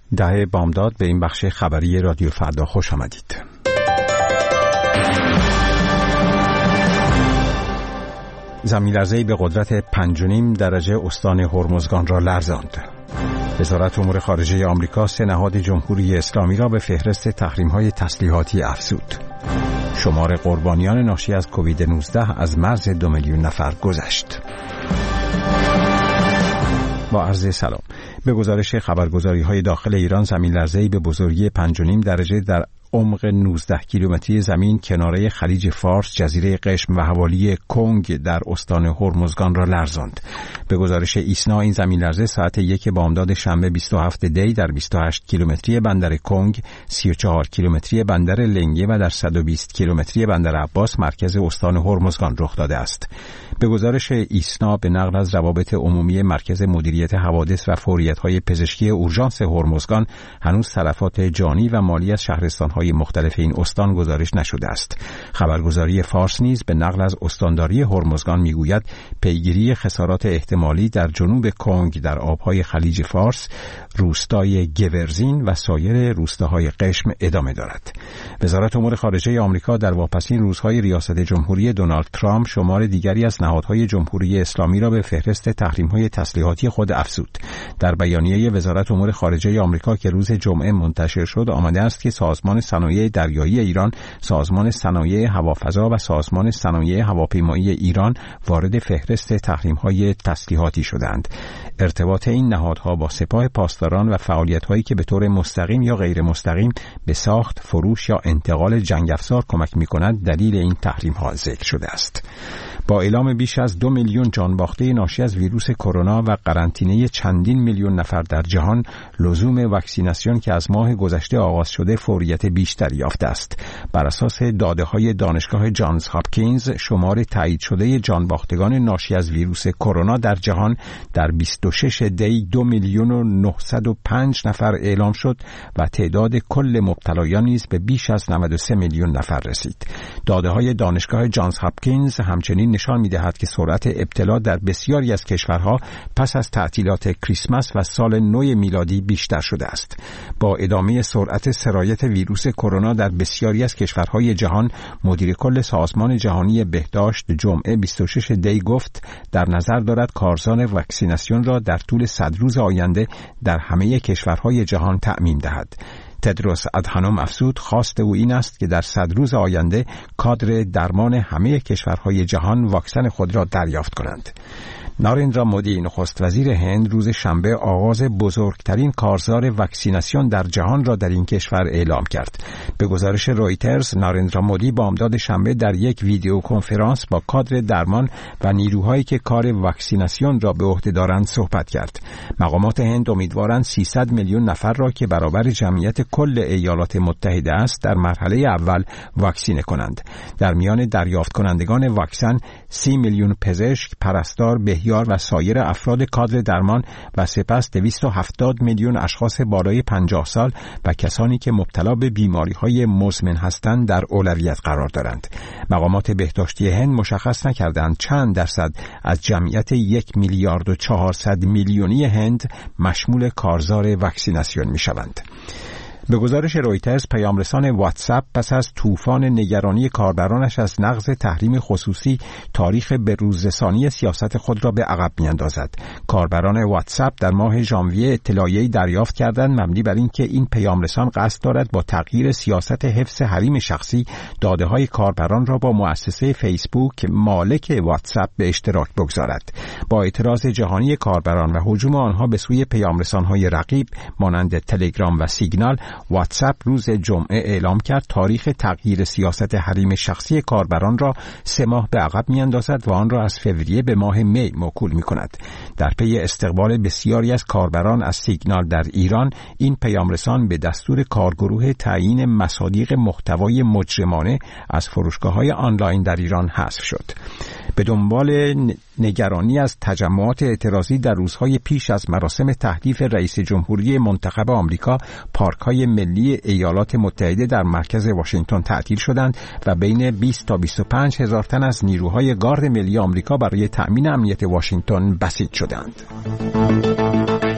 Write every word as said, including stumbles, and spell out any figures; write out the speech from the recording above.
ده بامداد به این بخش خبری رادیو فردا خوش آمدید. زمین‌لرزه‌ای به قدرت پنج و نیم درجه استان هرمزگان را لرزاند. وزارت امور خارجه آمریکا سه نهاد جمهوری اسلامی را به فهرست تحریم‌های تسلیحاتی افزود. شمار قربانیان ناشی از کووید نوزده از مرز دو میلیون نفر گذشت. با عرض سلام. به گزارش خبرگزاری‌های داخل ایران، زمین‌لرزه‌ای به بزرگی پنج و نیم درجه در عمق نوزده کیلومتری زمین کناره خلیج فارس، جزیره قشم و حوالی کنگ در استان هرمزگان را لرزاند. به گزارش ایسنا، این زمین‌لرزه ساعت یک بامداد شنبه بیست و هفت دی در بیست و هشت کیلومتری بندر کنگ، سی و چهار کیلومتری بندر لنگه و در صد و بیست کیلومتری بندر عباس مرکز استان هرمزگان رخ داده است. به گزارش ایسنا به نقل از روابط عمومی مرکز مدیریت حوادث و فوریت‌های پزشکی اورژانس هرمزگان، هنوز تلفات جانی و مالی از شهرستان‌های مختلف این استان گزارش نشده است. خبرگزاری فارس نیز به نقل از استانداری هرمزگان میگوید پیگیری خسارات احتمالی در جنوب کنگ در آبهای خلیج فارس، روستای گورزین و سایر روستاهای قشم ادامه دارد. وزارت امور خارجه آمریکا در واپسین روزهای ریاست جمهوری دونالد ترامپ شمار دیگری از نهادهای جمهوری اسلامی را به فهرست تحریم‌های تسلیحاتی خود افزود. در بیانیه وزارت امور خارجه آمریکا که روز جمعه منتشر شد آمده است که سازمان صنایع دریایی ایران، سازمان صنایع هوافضا و سازمان صنایع هواپیمایی ایران وارد فهرست تحریم‌های تسلیحاتی شدند. ارتباط این نهادها با سپاه پاسداران و فعالیت‌هایی که به طور مستقیم یا غیر مستقیم به ساخت، فروش یا انتقال جنگ افزار کمک می‌کند دلیل این تحریم‌ها ذکر شده است. با اعلام بیش از دو میلیون جان باخته ناشی از ویروس کرونا و قرنطینه چندین میلیون نفر در جهان، لزوم واکسیناسیون که از ماه گذشته آغاز شده فوریت بیشتری یافته است. بر اساس داده‌های دانشگاه جانز هاپکینز، شمار تایید شده جان باختگان ناشی از ویروس کرونا در جهان در بیست و شش دی دو میلیون و نهصد و پنج نفر اعلام شد و تعداد کل مبتلایان نیز به بیش از نود و سه میلیون نفر رسید. داده‌های دانشگاه جانز هاپکینز همچنین نشان می‌دهد که سرعت ابتلا در بسیاری از کشورها پس از تعطیلات کریسمس و سال نو میلادی بیشتر شده است. با ادامه سرعت سرایت ویروس کرونا در بسیاری از کشورهای جهان، مدیر کل سازمان جهانی بهداشت جمعه بیست و شش دی گفت در نظر دارد کارزار واکسیناسیون را در طول صد روز آینده در همه کشورهای جهان تأمین دهد. تدروس ادهانوم افزود خواست او این است که در صد روز آینده کادر درمان همه کشورهای جهان واکسن خود را دریافت کنند. ناریندرا مودی نخست وزیر هند روز شنبه آغاز بزرگترین کارزار واکسیناسیون در جهان را در این کشور اعلام کرد. به گزارش رویترز، ناریندرا مودی بامداد شنبه در یک ویدیو کنفرانس با کادر درمان و نیروهایی که کار واکسیناسیون را به عهده دارند صحبت کرد. مقامات هند امیدوارند سیصد میلیون نفر را که برابر جمعیت کل ایالات متحده است در مرحله اول واکسینه کنند. در میان دریافت کنندگان واکسن سی میلیون پزشک، پرستار، بهیار و سایر افراد کادر درمان و سپس دویست و هفتاد میلیون اشخاص بالای پنجاه سال و کسانی که مبتلا به بیماری‌های مزمن هستند در اولویت قرار دارند. مقامات بهداشتی هند مشخص نکردند چند درصد از جمعیت یک میلیارد و چهارصد میلیونی هند مشمول کارزار واکسیناسیون می‌شوند. به گزارش رویترز، پیامرسان واتساپ پس از طوفان نگرانی کاربرانش از نقض تحریم خصوصی تاریخ بروزرسانی سیاست خود را به عقب می‌اندازد. کاربران واتساپ در ماه ژانویه اطلاعیه‌ای دریافت کردند مبنی بر اینکه این پیامرسان قصد دارد با تغییر سیاست حفظ حریم شخصی داده‌های کاربران را با مؤسسه فیسبوک مالک واتساپ به اشتراک بگذارد. با اعتراض جهانی کاربران و هجوم آنها به سوی پیامرسان‌های رقیب مانند تلگرام و سیگنال، واتساپ روز جمعه اعلام کرد تاریخ تغییر سیاست حریم شخصی کاربران را سه ماه به عقب می‌اندازد و آن را از فوریه به ماه می موکول می‌کند. در پی استقبال بسیاری از کاربران از سیگنال در ایران، این پیامرسان به دستور کارگروه تعیین مصادیق محتوای مجرمانه از فروشگاه‌های آنلاین در ایران حذف شد. به دنبال نگرانی از تجمعات اعتراضی در روزهای پیش از مراسم تحلیف رئیس جمهوری منتخب آمریکا، پارک‌های ملی ایالات متحده در مرکز واشنگتن تعطیل شدند و بین بیست تا بیست و پنج هزار تن از نیروهای گارد ملی آمریکا برای تأمین امنیت واشنگتن بسیج شدند.